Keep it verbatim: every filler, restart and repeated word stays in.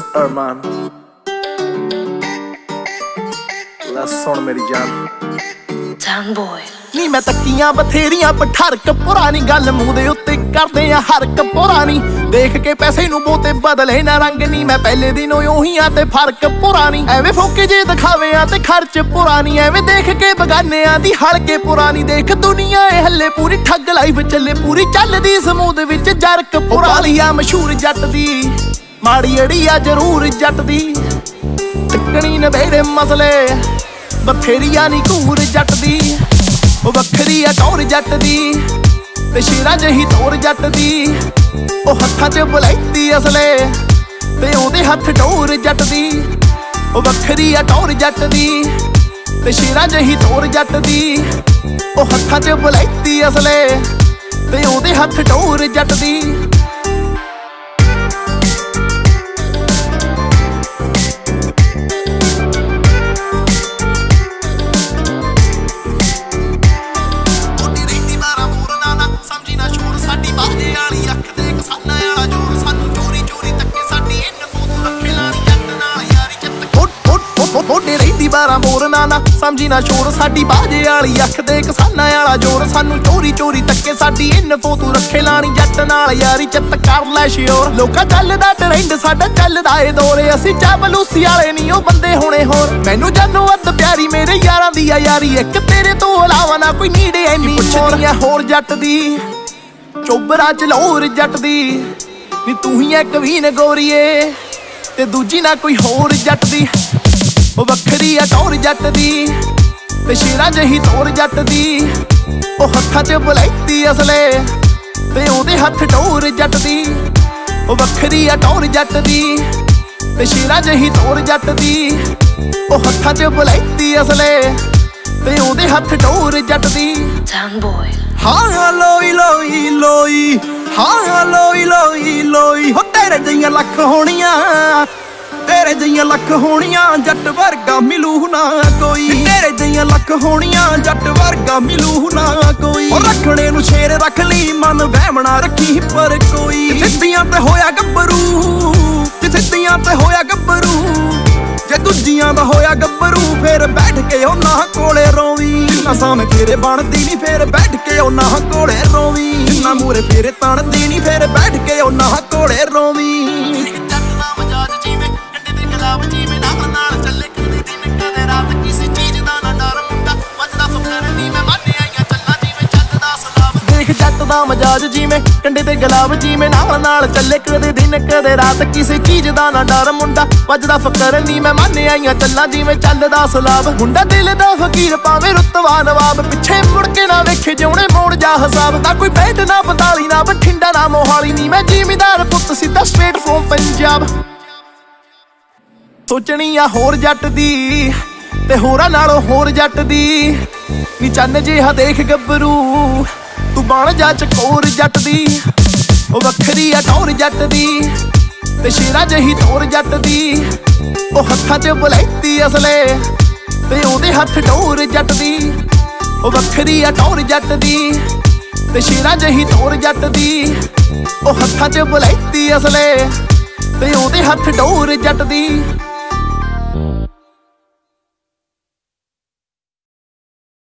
अरमान ਲੈ ਸੁਣ ਮੇਰੀ ਜਾਨ Town boy ਨੀ ਮੈਂ ਤੱਕੀਆਂ ਬਥੇਰੀਆਂ ਪਠਰਕ ਪੁਰਾਣੀ ਗੱਲ ਮੂੰਹ ਦੇ ਉੱਤੇ ਕਰਦੇ ਆ ਹਰਕ ਪੁਰਾਣੀ ਦੇਖ ਕੇ ਪੈਸੇ ਨੂੰ ਬੋਤੇ ਬਦਲੇ ਨਾ ਰੰਗ ਨੀ ਮੈਂ ਪਹਿਲੇ ਦਿਨੋਂ ਉਹੀ ਤੇ ਫਰਕ ਪੁਰਾਣੀ ਐਵੇਂ ਫੋਕੇ ਜੇ ਦਿਖਾਵੇ ਤੇ ਖਰਚ ਪੁਰਾਣੀ ਐਵੇਂ ਦੇਖ ਕੇ ਬਗਾਨਿਆਂ ਦੀ ਹਲਕੇ ਪੁਰਾਣੀ ਦੇਖ ਦੁਨੀਆ ਏ ਹੱਲੇ ਪੂਰੀ ਠੱਗ ਲਾਈਫ ਚੱਲੇ ਪੂਰੀ ਚੱਲਦੀ ਸਮੂਦ ਵਿੱਚ ਜਰਕ ਪੁਰਾਣੀ ਆ ਮਸ਼ਹੂਰ ਜੱਟ ਦੀ ਮਾੜੀ ਅੜੀ ਆ ਜ਼ਰੂਰ ਜੱਟ ਦੀ ਟਿਕਣੀ ਨਵੇੜੇ ਮਸਲੇ ਬਥੇਰੀਆਂ ਨੀ ਘੂਰ ਜੱਟ ਦੀ ਉਹ ਵੱਖਰੀ ਆ ਟੌਰ ਜੱਟ ਦੀ ਤੇ ਸ਼ੇਰਾਂ ਜਹੀ ਤੋਰ ਜੱਟ ਦੀ ਉਹ ਹੱਥਾਂ 'ਚ ਬਲੈਤੀ ਅਸਲੇ ਤੇ ਉਹਦੇ ਹੱਥ ਟੌਰ ਜੱਟ ਦੀ ਉਹ ਵੱਖਰੀ ਆ ਟੌਰ ਜੱਟ ਦੀ ਤੇ ਸ਼ੇਰਾਂ ਜਹੀ ਤੋਰ ਜੱਟ ਦੀ ਉਹ ਹੱਥਾਂ 'ਚ ਬਲੈਤੀ ਅਸਲੇ ਤੇ ਉਹਦੇ ਹੱਥ ਟੌਰ ਜੱਟ ਦੀ ਮੋਢੇ ਰਹਿੰਦੀ ਬਾਰਾਂ ਮੋਰ ਨਾ ਨਾ ਸਮਝੀ ਨਾ ਸ਼ੋਰ ਸਾਡੀ ਬਾਜੇ ਵਾਲੀ ਅੱਖ ਦੇ ਕਿਸਾਨਾਂ ਵਾਲਾ ਜੋਰ ਸਾਨੂੰ ਚੋਰੀ ਚੋਰੀ ਤੱਕੇ ਸਾਡੀ ਇਨਫੋ ਤੂੰ ਰੱਖੇ ਲਾਣੀ ਜੱਟ ਨਾਲ ਯਾਰੀ ਚੱਤ ਕਰ ਲੈ ਸ਼ਿਓਰ ਲੋਕਾਂ ਚੱਲਦਾ ਟ੍ਰੈਂਡ ਸਾਡਾ ਚੱਲਦਾ ਏ ਦੌਰੇ ਅਸੀਂ ਚਾਬਲੂਸੀ ਵਾਲੇ ਨਹੀਂ ਉਹ ਬੰਦੇ ਹੋਣੇ ਹੋਰ ਮੈਨੂੰ ਜਾਨੂ ਅੱਧ ਪਿਆਰੀ ਮੇਰੇ ਯਾਰਾਂ ਦੀ ਆ ਯਾਰੀ ਇੱਕ ਤੇਰੇ ਤੋਂ ਇਲਾਵਾ ਨਾ ਕੋਈ ਨੀੜੇ ਐਨੀ ਪੁੱਛਦੀਆਂ ਹੋਰ ਜੱਟ ਦੀ ਚੋਬਰਾ ਚਲੌਰ ਜੱਟ ਦੀ ਨੀ ਤੂੰ ਹੀ ਐ ਕਵੀਨ ਗੋਰੀਏ ਤੇ ਦੂਜੀ ਨਾ ਕੋਈ ਹੋਰ ਜੱਟ ਦੀ ਉਹ ਵੱਖਰੀ ਆ ਟੌਰ ਜੱਟ ਦੀ ਤੇ ਸ਼ੇਰਾਂ ਜਹੀ ਤੋਰ ਜੱਟ ਦੀ ਉਹ ਹੱਥਾਂ 'ਚ ਬਲੈਤੀ ਅਸਲੇ ਤੇ ਉਹਦੇ ਹੱਥ ਟੌਰ ਜੱਟ ਦੀ ਉਹ ਵੱਖਰੀ ਆ ਟੌਰ ਜੱਟ ਦੀ ਤੇ ਸ਼ੇਰਾਂ ਜਹੀ ਤੋਰ ਜੱਟ ਦੀ ਉਹ ਹੱਥਾਂ 'ਚ ਬਲੈਤੀ ਅਸਲੇ ਤੇ ਉਹਦੇ ਹੱਥ ਟੌਰ ਜੱਟ ਦੀ Town boy ਹਾਂ ਲੋਈ ਲੋਈ ਲੋਈ ਹਾਂ ਲੋਈ ਲੋਈ ਲੋਈ ਹੋ ਤੇਰੇ ਜਿਹੀਆਂ ਲੱਖ ਹੋਣੀਆਂ ਤੇਰੇ ਜਿਹੀਆਂ ਲੱਖ ਹੋਣੀਆਂ ਜੱਟ ਵਰਗਾ ਮਿਲੂ ਨਾ ਕੋਈ ਤੇਰੇ ਜਿਹੀਆਂ ਲੱਖ ਹੋਣੀਆਂ ਜੱਟ ਵਰਗਾ ਮਿਲੂ ਨਾ ਕੋਈ ਉਹ ਰੱਖਣੇ ਨੂੰ ਸ਼ੇਰ ਰੱਖ ਲਈ ਮਨ ਵਹਿਮਣਾ ਰੱਖੀ ਪਰ ਕੋਈ ਸਿੱਧੀਆਂ ਤੇ ਹੋਇਆ ਗੱਭਰੂ ਤੇ ਸਿੱਧੀਆਂ ਤੇ ਹੋਇਆ ਗੱਭਰੂ ਜੇ ਦੂਜੀਆਂ ਦਾ ਹੋਇਆ ਗੱਭਰੂ ਫੇਰ ਬੈਠ ਕੇ ਉਹਨਾਂ ਕੋਲੇ ਰੋਵੀ ਜਿੰਨਾ ਸਾਹਮਣੇ ਫੇਰੇ ਬਣਦੀ ਨੀ ਫੇਰ ਬੈਠ ਕੇ ਉਹਨਾਂ ਕੋਲੇ ਰੋਵੀ ਜਿੰਨਾ ਮੂਰੇ ਫੇਰੇ ਤਣਦੀ ਨੀ ਫੇਰ ਬੈਠ ਕੇ ਉਹਨਾਂ ਕੋਲੇ ਰੋਵੀ ਜਿਵੇਂ ਨਾਲ ਨਾਲ ਚੱਲੇ ਕਦੇ ਦਿਨ ਕਦੇ ਰਾਤ ਕਿਸੇ ਚੀਜ਼ ਦਾ ਨਾ ਡਰ ਮੁੰਡਾ ਵੱਜਦਾ ਫਕਰ ਨੀ ਮੈਂ ਮੰਨ ਆਈਆਂ ਚੱਲਾਂ ਜਿਵੇਂ ਚੱਲਦਾ ਸਲਾਬ ਦੇਖ ਜੱਟ ਦਾ ਮਜਾਜ ਜਿਵੇਂ ਕੰਡੇ ਤੇ ਗੁਲਾਬ ਜਿਵੇਂ ਨਾਲ ਨਾਲ ਚੱਲੇ ਕਦੇ ਦਿਨ ਕਦੇ ਰਾਤ ਕਿਸੇ ਚੀਜ਼ ਦਾ ਨਾ ਡਰ ਮੁੰਡਾ ਵੱਜਦਾ ਫਕਰ ਨੀ ਮੈਂ ਮੰਨ ਆਈਆਂ ਚੱਲਾਂ ਜਿਵੇਂ ਚੱਲਦਾ ਸਲਾਬ ਮੁੰਡਾ ਦਿਲ ਦਾ ਫਕੀਰ ਪਾਵੇ ਰੁਤਬਾ ਨਵਾਬ ਪਿੱਛੇ ਮੁੜ ਕੇ ਨਾ ਵੇਖੇ ਜਿਉਣੇ ਮੋੜ ਜਾ ਹਿਸਾਬ ਤਾਂ ਕੋਈ ਬੈਠ ਨਾ ਬਤਾਲੀ ਨਾ ਬਠਿੰਡਾ ਨਾ ਮੋਹਾਲੀ ਨੀ ਮੈਂ ਜ਼ਿਮੀਦਾਰ ਪੁੱਤ ਸਿੱਧਾ ਸਟ੍ਰੇਟ ਫਰੋਮ ਪੰਜਾਬ ਸੋਚਣੀ ਆ ਹੋਰ ਜੱਟ ਦੀ ਤੇ ਹੋਰਾਂ ਨਾਲੋਂ ਹੋਰ ਜੱਟ ਦੀ ਨੀ ਚੰਨ ਜਿਹਾ ਦੇਖ ਗੱਭਰੂ ਤੂੰ ਬਣ ਜਾ ਚਕੋਰ ਜੱਟ ਦੀ ਉਹ ਵੱਖਰੀ ਆ ਟੌਰ ਜੱਟ ਦੀ ਤੇ ਸ਼ੇਰਾਂ ਜਹੀ ਤੋਰ ਜੱਟ ਦੀ ਉਹ ਹੱਥਾਂ 'ਚ ਬਲੈਤੀ ਅਸਲੇ ਤੇ ਉਹਦੇ ਹੱਥ ਟੌਰ ਜੱਟ ਦੀ ਉਹ ਵੱਖਰੀ ਆ ਟੌਰ ਜੱਟ ਦੀ ਤੇ ਸ਼ੇਰਾਂ ਜਹੀ ਤੋਰ ਜੱਟ ਦੀ ਉਹ ਹੱਥਾਂ 'ਚ ਬਲੈਤੀ ਅਸਲੇ ਤੇ ਉਹਦੇ ਹੱਥ ਟੌਰ ਜੱਟ ਦੀ